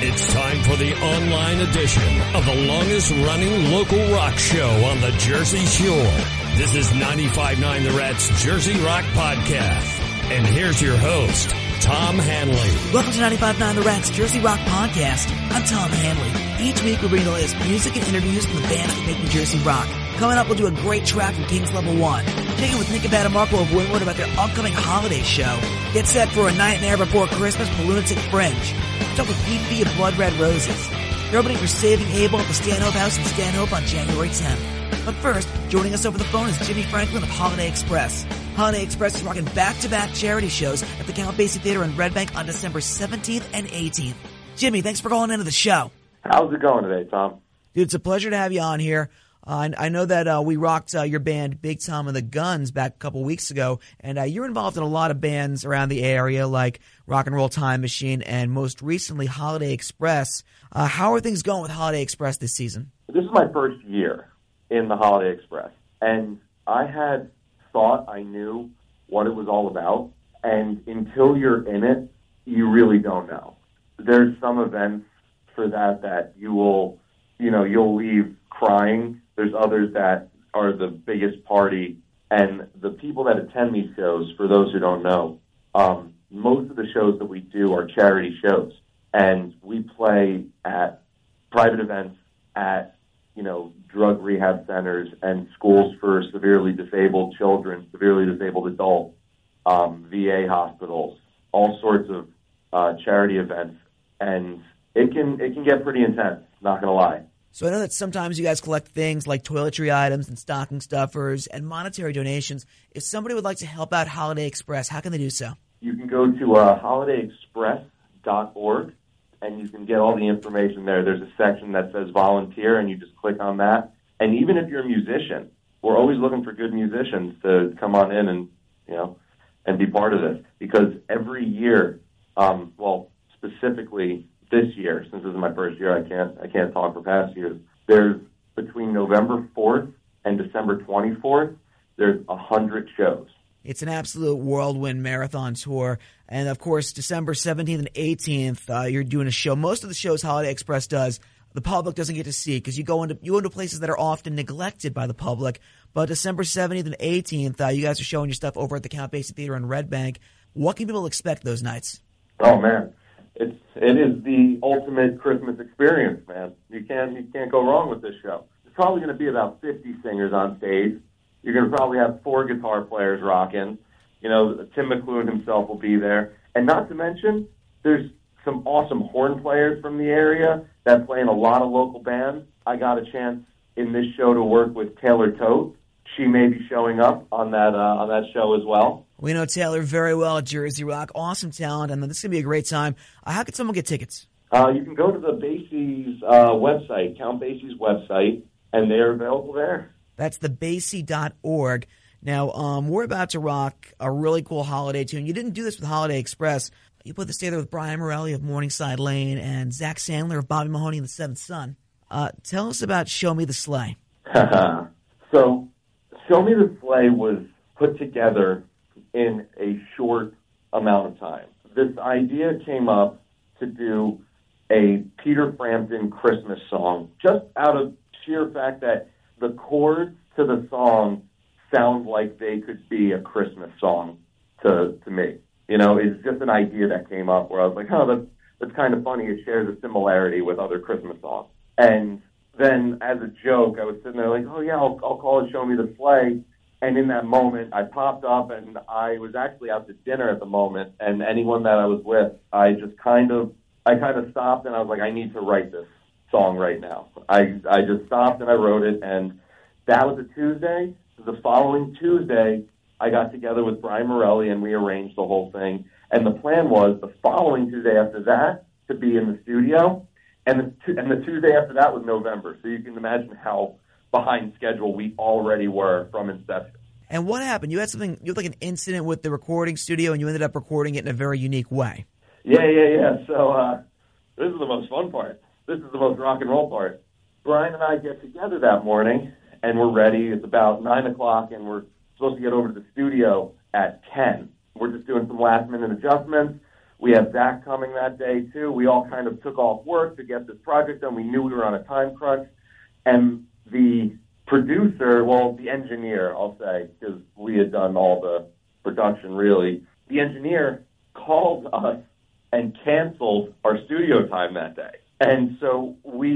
It's time for the online edition of the longest-running local rock show on the Jersey Shore. This is 95.9 The Rat's Jersey Rock Podcast. And here's your host, Tom Hanley. Welcome to 95.9 The Rat's Jersey Rock Podcast. I'm Tom Hanley. Each week we bring the latest music and interviews from the bands that make New Jersey rock. Coming up, we'll do a great track from Kings Level 1. Kicking with Nick Abadamarco of Wynwood about their upcoming holiday show. Get set for A Nightmare Before Christmas from Lunatic Fringe. Talk with Pete B of Blood Red Roses. They're opening for Saving Abel at the Stanhope House in Stanhope on January 10th. But first, joining us over the phone is Jimmy Franklin of Holiday Express. Holiday Express is rocking back-to-back charity shows at the Count Basie Theater in Red Bank on December 17th and 18th. Jimmy, thanks for calling into the show. How's it going today, Tom? Dude, it's a pleasure to have you on here. I know that we rocked your band Big Tom and the Guns back a couple weeks ago, and you're involved in a lot of bands around the area like Rock and Roll Time Machine and most recently Holiday Express. How are things going with Holiday Express this season? This is my first year in the Holiday Express, and I had thought I knew what it was all about, and until you're in it, you really don't know. There's some events for that you'll leave crying. There's others that are the biggest party, and the people that attend these shows, for those who don't know, most of the shows that we do are charity shows, and we play at private events at, drug rehab centers and schools for severely disabled children, severely disabled adults, VA hospitals, all sorts of charity events, and it can get pretty intense, not going to lie. So I know that sometimes you guys collect things like toiletry items and stocking stuffers and monetary donations. If somebody would like to help out Holiday Express, how can they do so? You can go to holidayexpress.org, and you can get all the information there. There's a section that says volunteer, and you just click on that. And even if you're a musician, we're always looking for good musicians to come on in and be part of this. Because every year, specifically this year, since this is my first year, I can't talk for past years. There's between November 4th and December 24th, there's 100 shows. It's an absolute whirlwind marathon tour. And, of course, December 17th and 18th, you're doing a show. Most of the shows Holiday Express does, the public doesn't get to see because you go into places that are often neglected by the public. But December 17th and 18th, you guys are showing your stuff over at the Count Basie Theater in Red Bank. What can people expect those nights? Oh, man. It is the ultimate Christmas experience, man. You can't go wrong with this show. There's probably going to be about 50 singers on stage. You're going to probably have 4 guitar players rocking. Tim McLuhan himself will be there. And not to mention, there's some awesome horn players from the area that play in a lot of local bands. I got a chance in this show to work with Taylor Tote. She may be showing up on that show as well. We know Taylor very well at Jersey Rock. Awesome talent, and this is going to be a great time. How can someone get tickets? You can go to the Basie's website, Count Basie's website, and they're available there. That's thebasie.org. Now, we're about to rock a really cool holiday tune. You didn't do this with Holiday Express. You put this together with Brian Morelli of Morningside Lane and Zach Sandler of Bobby Mahoney and the Seventh Son. Tell us about Show Me the Sleigh. So, Show Me the Sleigh was put together in a short amount of time. This idea came up to do a Peter Frampton Christmas song, just out of sheer fact that the chords to the song sound like they could be a Christmas song to me. It's just an idea that came up where I was like, that's kind of funny. It shares a similarity with other Christmas songs. And then as a joke, I was sitting there like, oh, yeah, I'll call it Show Me the Sleigh. And in that moment, I popped up, and I was actually out to dinner at the moment, and anyone that I was with, I kind of stopped, and I was like, I need to write this song right now. I just stopped, and I wrote it, and that was a Tuesday. The following Tuesday, I got together with Brian Morelli, and we arranged the whole thing. And the plan was the following Tuesday after that to be in the studio, and the Tuesday after that was November. So you can imagine how behind schedule we already were from inception. And what happened? You had like an incident with the recording studio, and you ended up recording it in a very unique way. Yeah. So this is the most fun part. This is the most rock and roll part. Brian and I get together that morning, and we're ready. It's about 9 o'clock, and we're supposed to get over to the studio at 10. We're just doing some last-minute adjustments. We had Zach coming that day, too. We all kind of took off work to get this project done. We knew we were on a time crunch. And the producer, well, the engineer, I'll say, because we had done all the production, really. The engineer called us and canceled our studio time that day. And so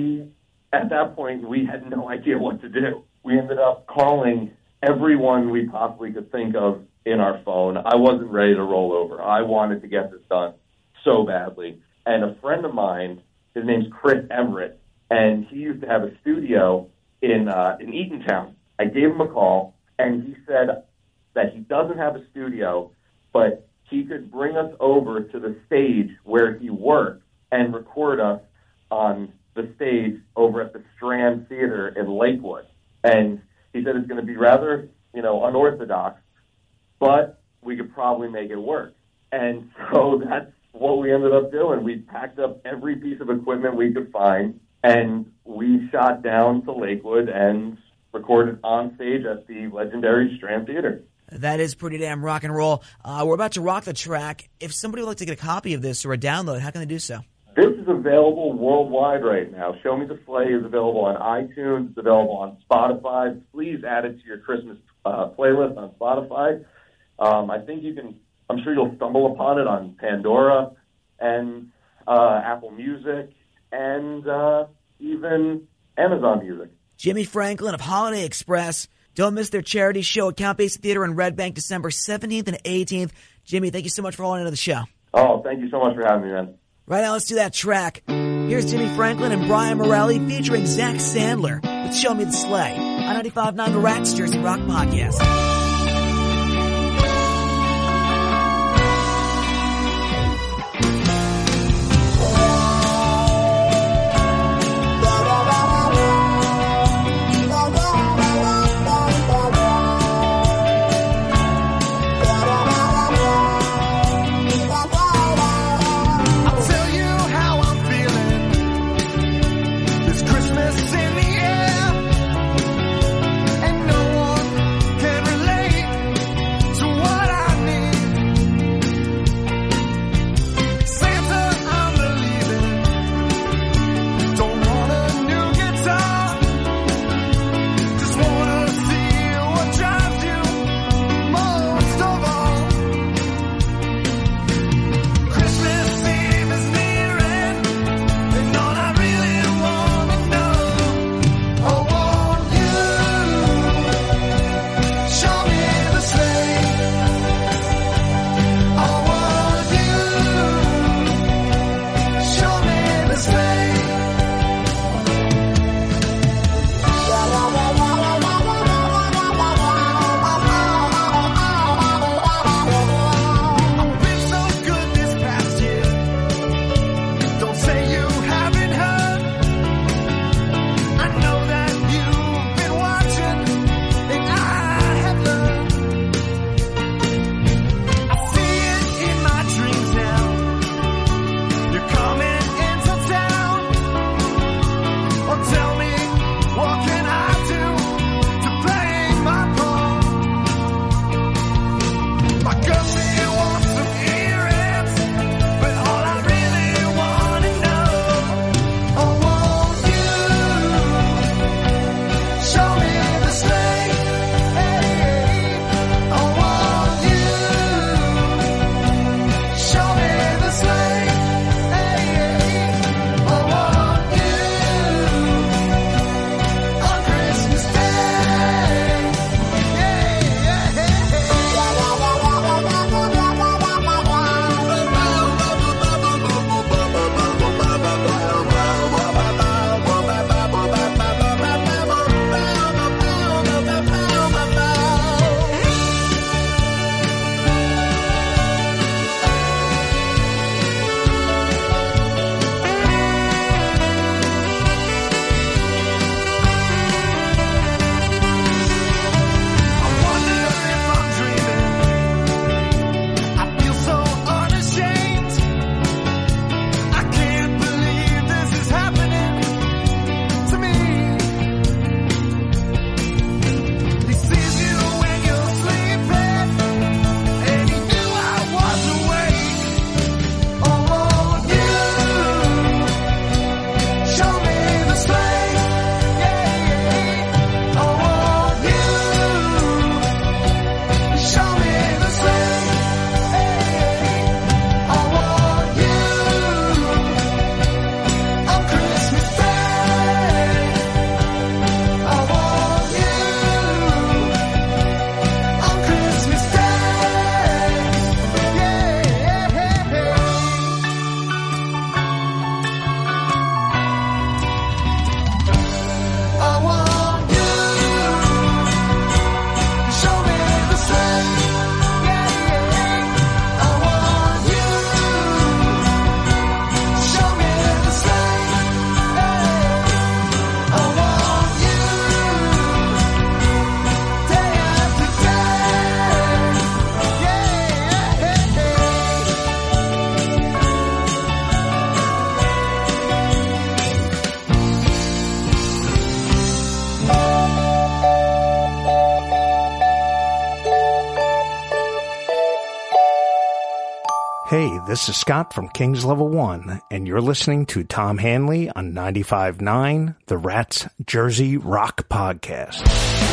at that point, we had no idea what to do. We ended up calling everyone we possibly could think of in our phone. I wasn't ready to roll over. I wanted to get this done so badly. And a friend of mine, his name's Chris Everett, and he used to have a studio in Eatontown. I gave him a call, and he said that he doesn't have a studio, but he could bring us over to the stage where he worked and record us on the stage over at the Strand Theater in Lakewood. And he said it's going to be rather, unorthodox, but we could probably make it work. And so that's what we ended up doing. We packed up every piece of equipment we could find, and we shot down to Lakewood and recorded on stage at the legendary Strand Theater. That is pretty damn rock and roll. We're about to rock the track. If somebody would like to get a copy of this or a download, how can they do so? This is available worldwide right now. Show Me the Sleigh is available on iTunes. It's available on Spotify. Please add it to your Christmas playlist on Spotify. I think I'm sure you'll stumble upon it on Pandora and Apple Music and even Amazon Music. Jimmy Franklin of Holiday Express. Don't miss their charity show at Count Basie Theater in Red Bank, December 17th and 18th. Jimmy, thank you so much for calling into the show. Oh, thank you so much for having me, man. Right now, let's do that track. Here's Jimmy Franklin and Brian Morelli featuring Zach Sandler with Show Me the Sleigh on 95.9 The Rats Jersey Rock Podcast. Christmas in the air, and no one can relate. Hey, this is Scott from Kings Level 1, and you're listening to Tom Hanley on 95.9, the Rats Jersey Rock Podcast.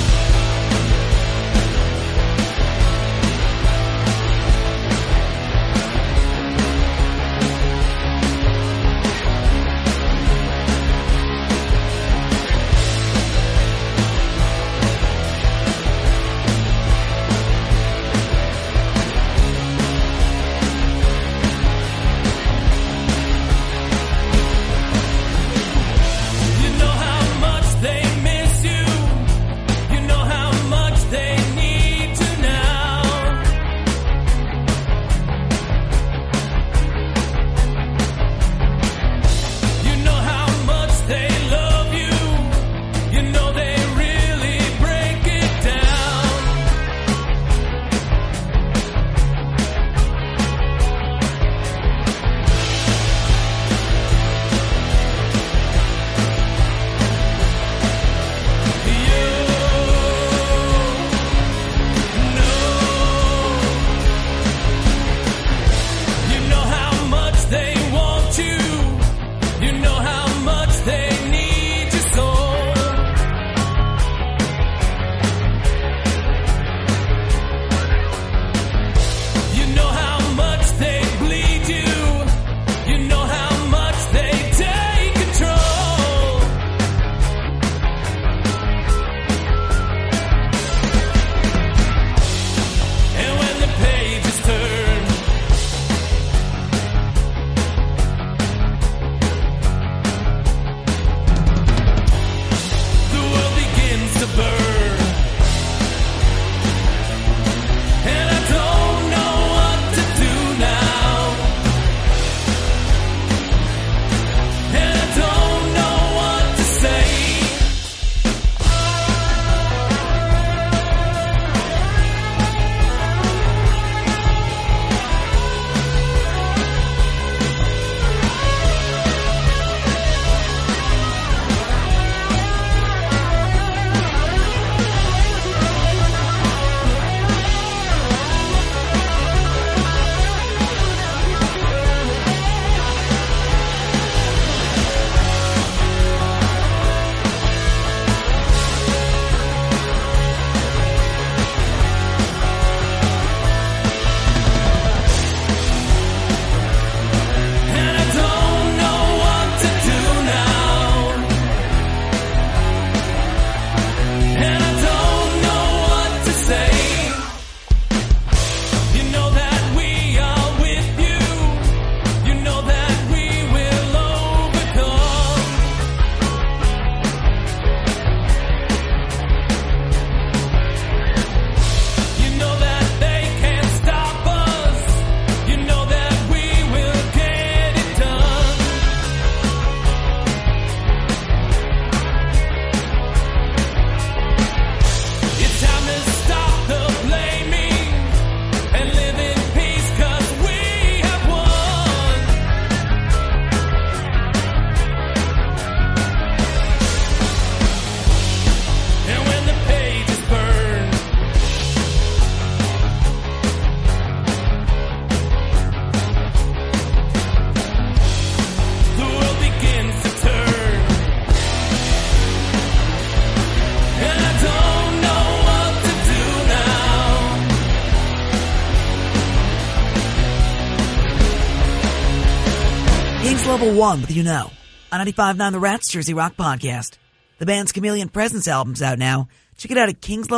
Level 1 with You Know on 95.9 The Rats Jersey Rock Podcast. The band's Chameleon Presence album's out now. Check it out at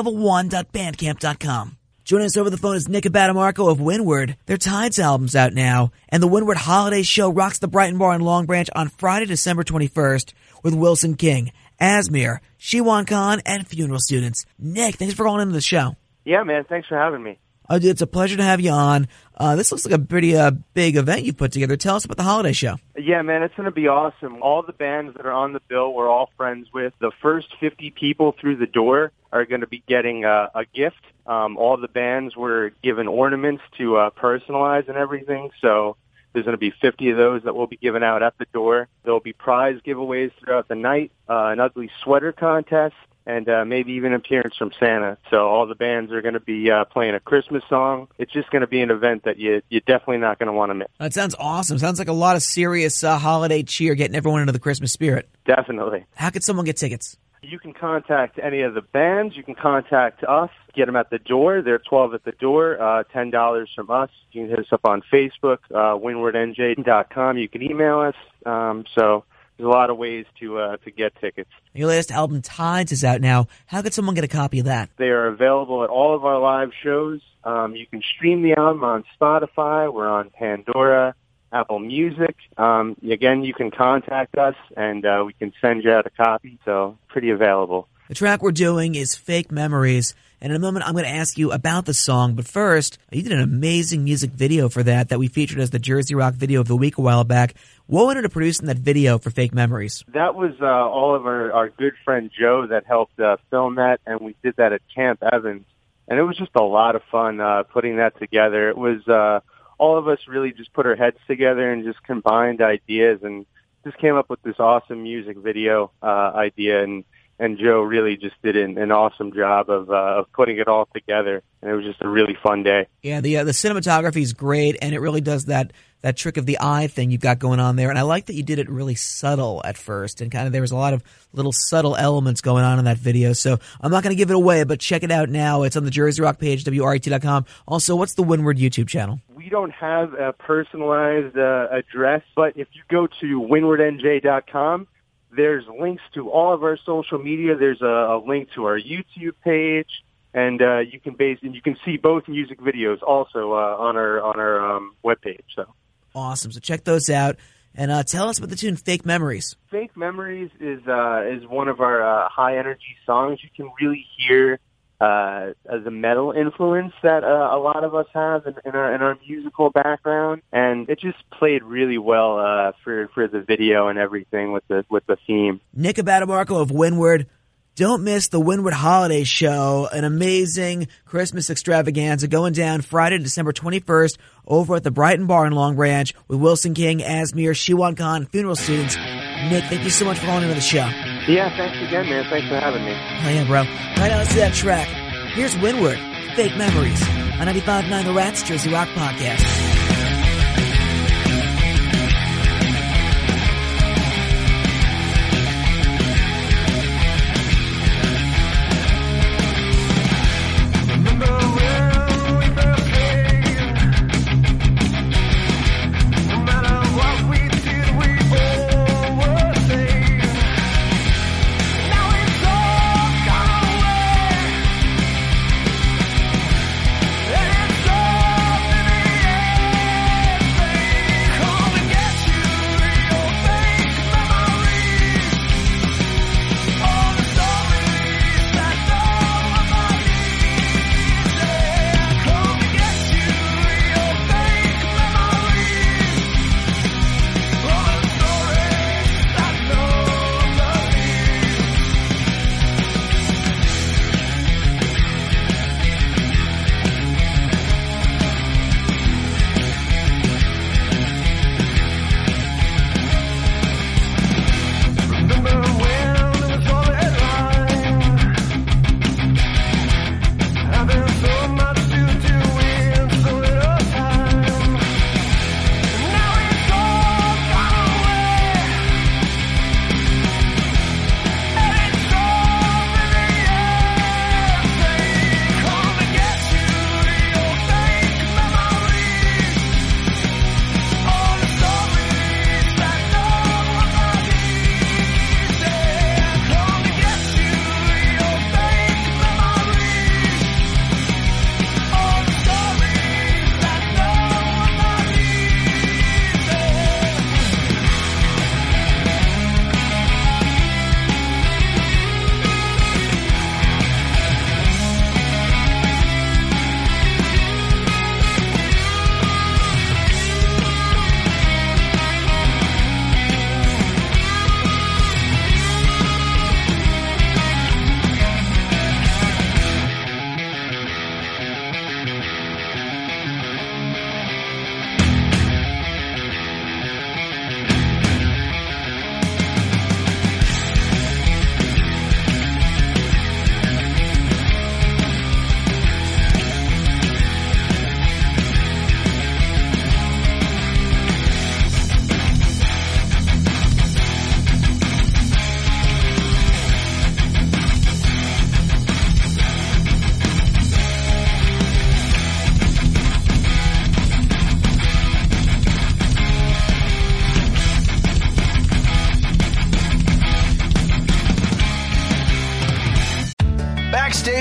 kingslevel1.bandcamp.com. Joining us over the phone is Nick Abatamarco of Windward. Their Tides album's out now, and the Windward Holiday Show rocks the Brighton Bar in Long Branch on Friday, December 21st with Wilson King, Asmir, Shiwan Khan, and funeral students. Nick, thanks for calling into the show. Yeah, man, thanks for having me. It's a pleasure to have you on. This looks like a pretty big event you put together. Tell us about the holiday show. Yeah, man, it's going to be awesome. All the bands that are on the bill we're all friends with. The first 50 people through the door are going to be getting a gift. All the bands were given ornaments to personalize and everything, so there's going to be 50 of those that will be given out at the door. There will be prize giveaways throughout the night, an ugly sweater contest, and maybe even an appearance from Santa. So all the bands are going to be playing a Christmas song. It's just going to be an event that you're definitely not going to want to miss. That sounds awesome. Sounds like a lot of serious holiday cheer, getting everyone into the Christmas spirit. Definitely. How could someone get tickets? You can contact any of the bands. You can contact us. Get them at the door. They're $12 at the door, $10 from us. You can hit us up on Facebook, windwardnj.com. You can email us. So there's a lot of ways to get tickets. Your latest album, Tides, is out now. How could someone get a copy of that? They are available at all of our live shows. You can stream the album on Spotify. We're on Pandora, Apple Music. Again, you can contact us, and we can send you out a copy. So pretty available. The track we're doing is Fake Memories. And in a moment, I'm going to ask you about the song. But first, you did an amazing music video for that we featured as the Jersey Rock Video of the Week a while back. What went into producing that video for Fake Memories? That was all of our good friend Joe that helped film that, and we did that at Camp Evans. And it was just a lot of fun putting that together. It was all of us really just put our heads together and just combined ideas and just came up with this awesome music video idea. And Joe really just did an awesome job of putting it all together, and it was just a really fun day. Yeah, the cinematography is great, and it really does that trick of the eye thing you've got going on there. And I like that you did it really subtle at first, and kind of there was a lot of little subtle elements going on in that video. So I'm not going to give it away, but check it out now. It's on the Jersey Rock page, WRET.com. Also, what's the Windward YouTube channel? We don't have a personalized address, but if you go to windwardnj.com, there's links to all of our social media. There's a link to our YouTube page, and you can see both music videos also on our webpage. So awesome! So check those out, and tell us about the tune "Fake Memories." "Fake Memories" is one of our high energy songs. You can really hear the metal influence that a lot of us have in our musical background, and it just played really well for the video and everything with the theme. Nick Abatamarco of Windward. Don't miss the Windward Holiday Show, an amazing Christmas extravaganza going down Friday, December 21st over at the Brighton Bar in Long Branch with Wilson King, Asmir, Shiwan Khan, funeral students. Nick, thank you so much for calling into the show. Yeah, thanks again, man. Thanks for having me. Oh, yeah, bro. Right now, let's do that track. Here's Windward, Fake Memories, on 95.9 The Rats Jersey Rock Podcast. Yeah.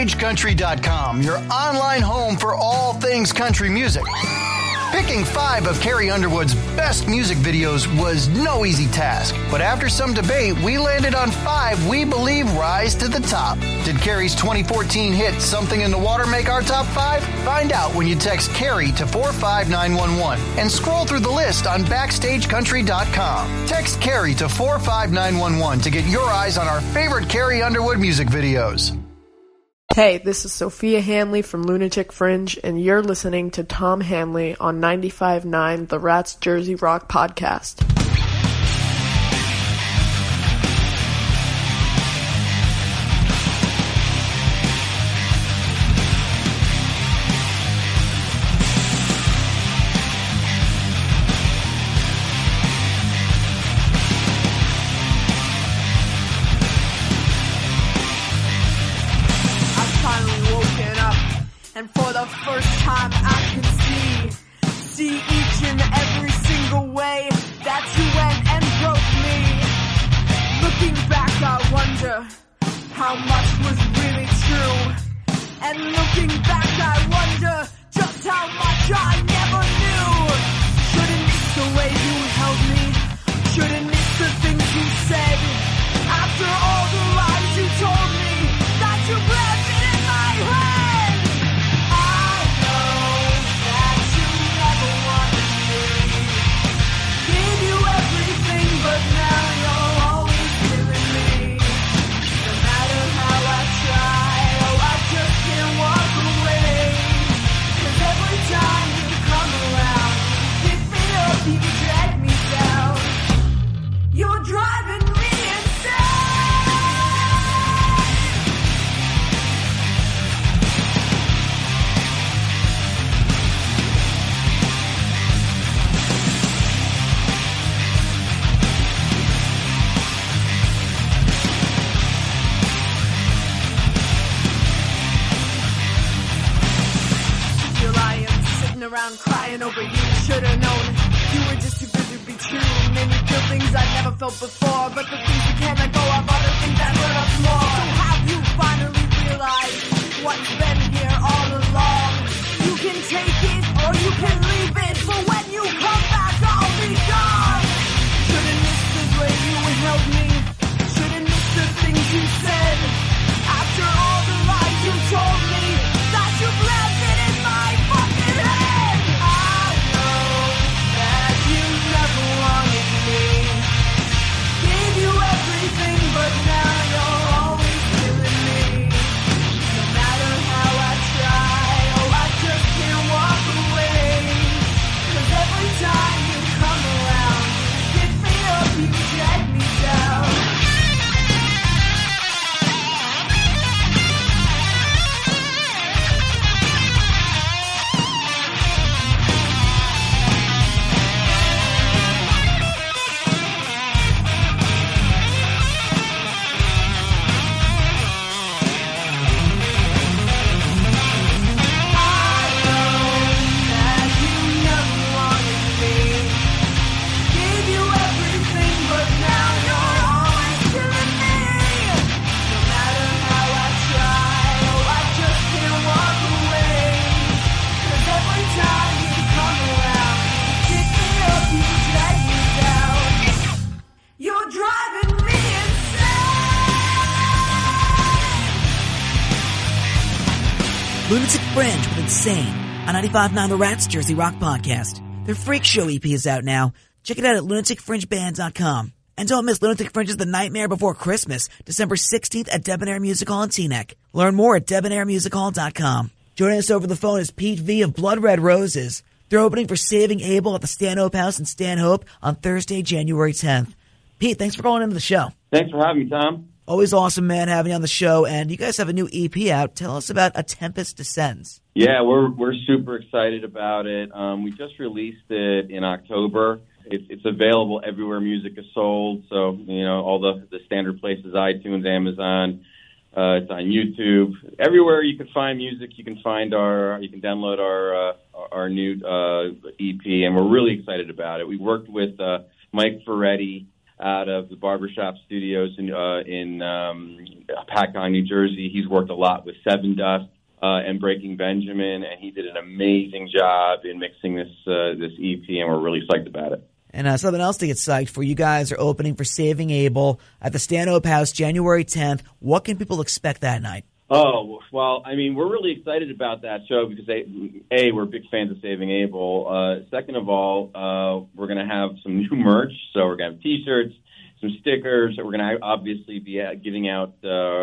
BackstageCountry.com, your online home for all things country music. Picking 5 of Carrie Underwood's best music videos was no easy task, but after some debate, we landed on 5 we believe rise to the top. Did Carrie's 2014 hit Something in the Water make our top 5? Find out when you text Carrie to 45911 and scroll through the list on BackstageCountry.com. Text Carrie to 45911 to get your eyes on our favorite Carrie Underwood music videos. Hey, this is Sophia Hanley from Lunatic Fringe, and you're listening to Tom Hanley on 95.9 The Rats Jersey Rock Podcast. And for the first time I can see each and every single way that you went and broke me. Looking back, I wonder how much was really true. And looking back, I wonder just how much I never knew. Shouldn't miss the way you held me. Shouldn't miss the things you said. After all the lies you told me that you planted in my head. You're driving me Still I am sitting around crying over you. Should've known you were just too good to be true. Made me feel things I've never felt before, but the things you can't let go of are the things that hurt us more. So have you finally realized what's been here all along? You can take it or you can leave it, but when you come back I'll be gone. Shouldn't miss the way you held me. Shouldn't miss the things you said. After all the lies you told me that you planted in my fucking head. I know that you never wanted me. Gave you everything, but now you're always killing me. No matter how I try, I just can't walk away. 'Cause every time you come around, you pick me up, you drag me down. You're driving me insane. Lunatic Fringe with Insane on 95.9 The Rats Jersey Rock Podcast. Their Freak Show EP is out now. Check it out at lunaticfringebands.com. And don't miss Lunatic Fringe's The Nightmare Before Christmas, December 16th at Debonair Music Hall in Teaneck. Learn more at debonairmusichall.com. Joining us over the phone is Pete V of Blood Red Roses. They're opening for Saving Abel at the Stanhope House in Stanhope on Thursday, January 10th. Pete, thanks for calling into the show. Thanks for having me, Tom. Always awesome, man, having you on the show. And you guys have a new EP out. Tell us about A Tempest Descends. Yeah, we're super excited about it. We just released it in October. It's available everywhere music is sold. So, you know, all the standard places, iTunes, Amazon. It's on YouTube. Everywhere you can find music, you can download our new EP, and we're really excited about it. We worked with Mike Ferretti out of the Barbershop Studios in Paccon, New Jersey. He's worked a lot with Seven Dust and Breaking Benjamin, and he did an amazing job in mixing this EP, and we're really psyched about it. And something else to get psyched for, you guys are opening for Saving Abel at the Stanhope House January 10th. What can people expect that night? Oh, well, I mean, we're really excited about that show because, A, we're big fans of Saving Abel. Second of all, we're going to have some new merch. So we're going to have T-shirts, some stickers. We're going to obviously be giving out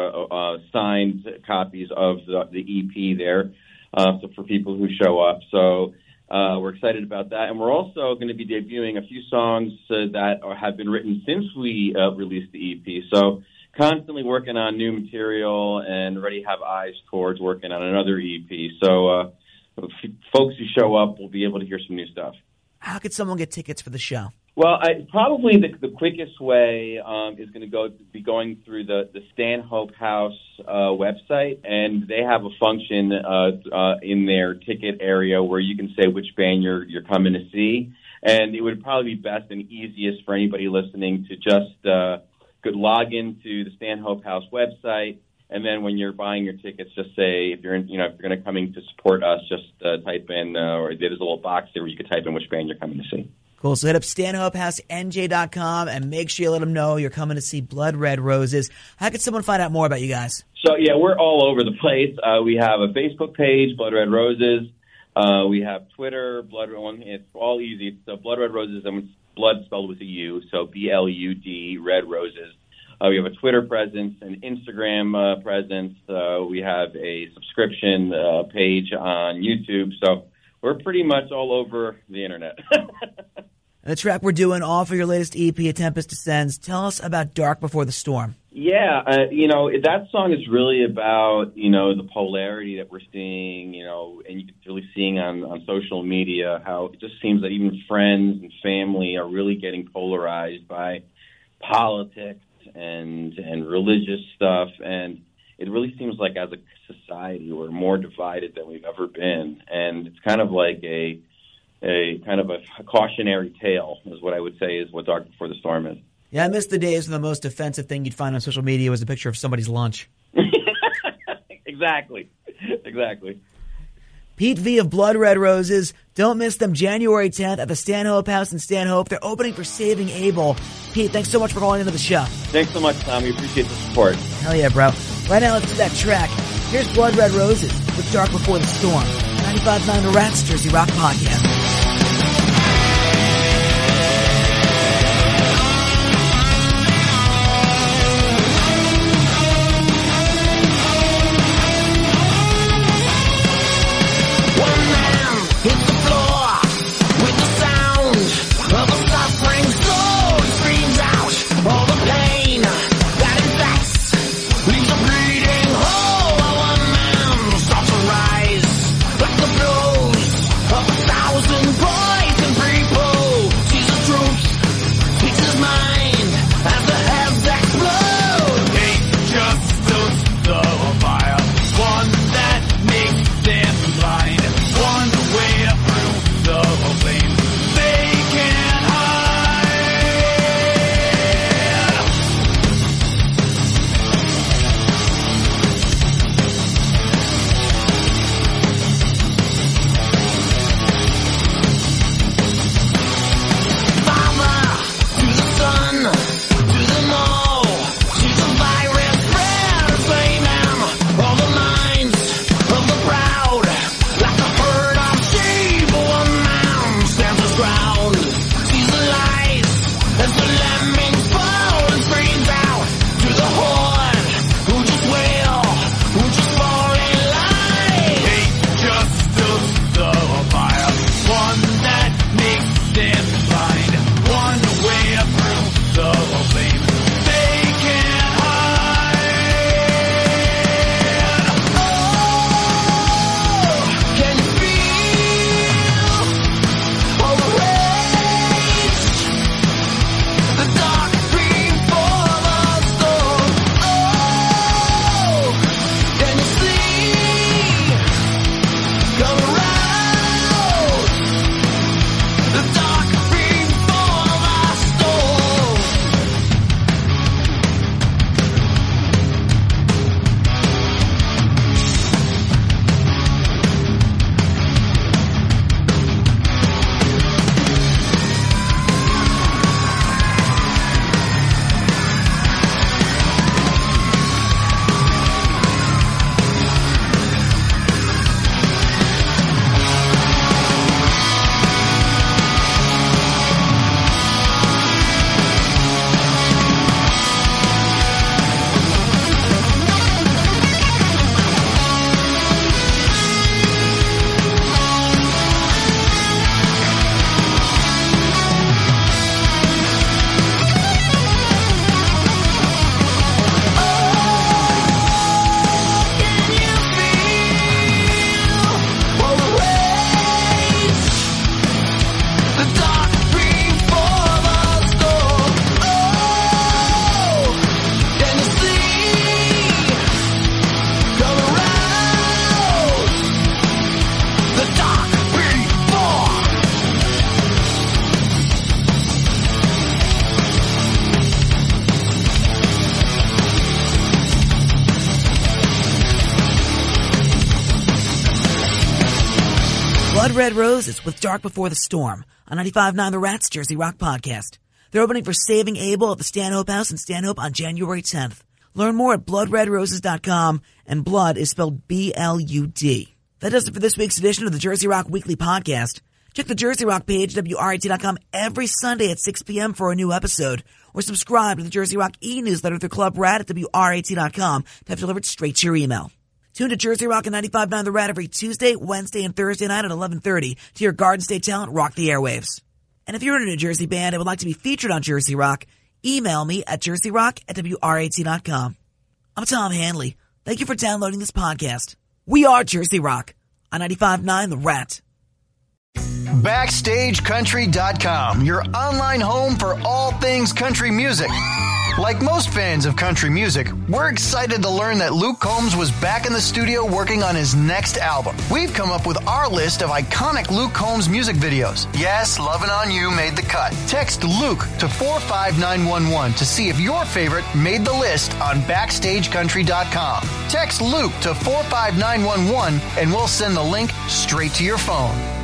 signed copies of the EP there so for people who show up. So we're excited about that. And we're also going to be debuting a few songs that have been written since we released the EP. So constantly working on new material and already have eyes towards working on another EP. So folks who show up will be able to hear some new stuff. How could someone get tickets for the show? Well, probably the quickest way is going to be going through the Stanhope House website, and they have a function in their ticket area where you can say which band you're coming to see. And it would probably be best and easiest for anybody listening to just could log into the Stanhope House website, and then when you're buying your tickets, just say if you're going to coming to support us, just type in or there's a little box there where you could type in which band you're coming to see. Cool. So hit up StanhopeHouseNJ.com and make sure you let them know you're coming to see Blood Red Roses. How can someone find out more about you guys? So yeah, we're all over the place. We have a Facebook page, Blood Red Roses. We have Twitter, it's all easy. It's Blood Red Roses, and it's blood spelled with a U, so BLUD, Red Roses. We have a Twitter presence, an Instagram presence. We have a subscription page on YouTube. So we're pretty much all over the internet. The track we're doing off of your latest EP, A Tempest Descends. Tell us about Dark Before the Storm. Yeah, that song is really about, the polarity that we're seeing, and you're really seeing on social media how it just seems that even friends and family are really getting polarized by politics and religious stuff. And it really seems like as a society we're more divided than we've ever been. And it's kind of like a kind of a cautionary tale is what I would say is what Dark Before the Storm is. Yeah, I miss the days when the most offensive thing you'd find on social media was a picture of somebody's lunch. Exactly. Pete V of Blood Red Roses. Don't miss them January 10th at the Stanhope House in Stanhope. They're opening for Saving Abel. Pete, thanks so much for calling into the show. Thanks so much, Tom. We appreciate the support. Hell yeah, bro. Right now, let's do that track. Here's Blood Red Roses with Dark Before the Storm. 95.9 The Rats, Jersey Rock Podcast. Thousands Blood Red Roses with Dark Before the Storm on 95.9 The Rats Jersey Rock Podcast. They're opening for Saving Abel at the Stanhope House in Stanhope on January 10th. Learn more at bloodredroses.com, and blood is spelled B-L-U-D. That does it for this week's edition of the Jersey Rock Weekly Podcast. Check the Jersey Rock page, WRAT.com, every Sunday at 6 p.m. for a new episode, or subscribe to the Jersey Rock e-newsletter through Club Rat at WRAT.com to have delivered straight to your email. Tune to Jersey Rock and 95.9 The Rat every Tuesday, Wednesday, and Thursday night at 11:30 to hear Garden State talent rock the airwaves. And if you're in a New Jersey band and would like to be featured on Jersey Rock, email me at jerseyrock@WRAT.com. I'm Tom Hanley. Thank you for downloading this podcast. We are Jersey Rock on 95.9 The Rat. BackstageCountry.com, your online home for all things country music. Like most fans of country music, we're excited to learn that Luke Combs was back in the studio working on his next album. We've come up with our list of iconic Luke Combs music videos. Yes, Lovin' On You made the cut. Text Luke to 45911 to see if your favorite made the list on BackstageCountry.com. Text Luke to 45911 and we'll send the link straight to your phone.